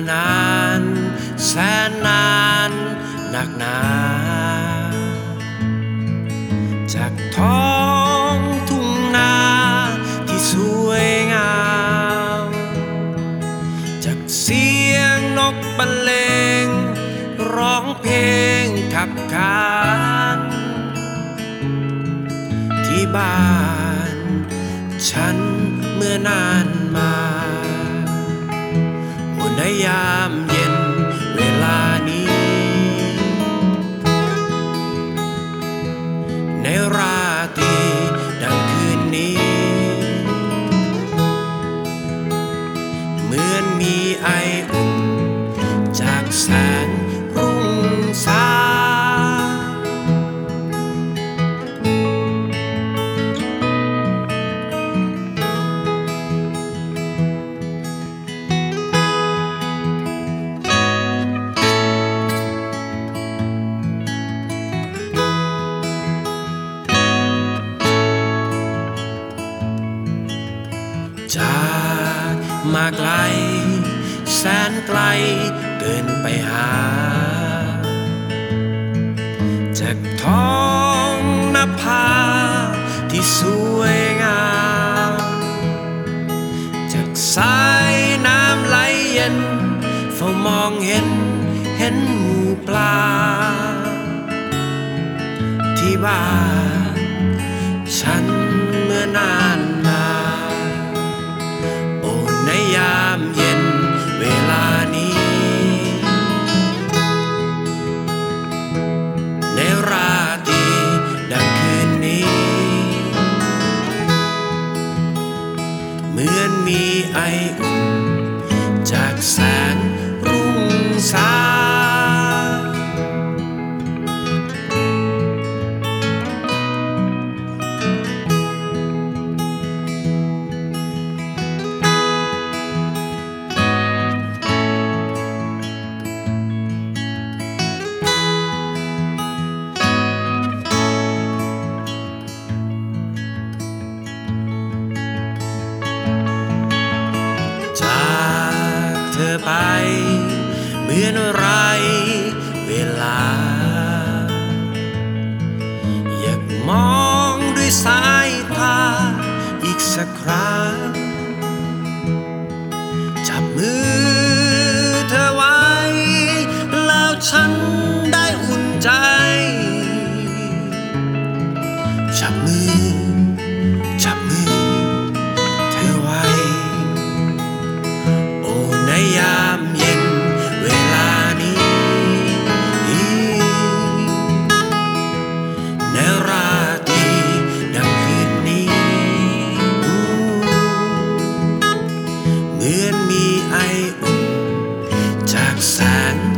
นานแสนนานหนักหนาจากท้องทุ่งนาที่สวยงามจากเสียงนกบรรเลงร้องเพลงขับขานที่บ้านฉันเมื่อนานมาในยามเย็นเวลานี้ในราตรีดังคืนนี้เหมือนมีไออุ่นจากแสงรุ่งสางจากมาไกลแสนไกลเกินไปหาจากท้องนภาที่สวยงามจากสายน้ำไหลเย็นเฝ้ามองเห็นหมู่ปลาที่บ้านฉันเมื่อนานมาในยามเย็นเวลานี้ในราตรีดังคืนนี้เหมือนมีไออุ่นจากแสงรุ่งสางเธอไปเหมือนไรเวลาอยากมองด้วยสายตาอีกสักครั้งจับมือเธอไว้แล้วฉันได้อุ่นใจจับมือเธอไว้ในยามเย็นเวลานี้ในราตรีดังคืนนี้เหมือนมีไออุ่นจากแสง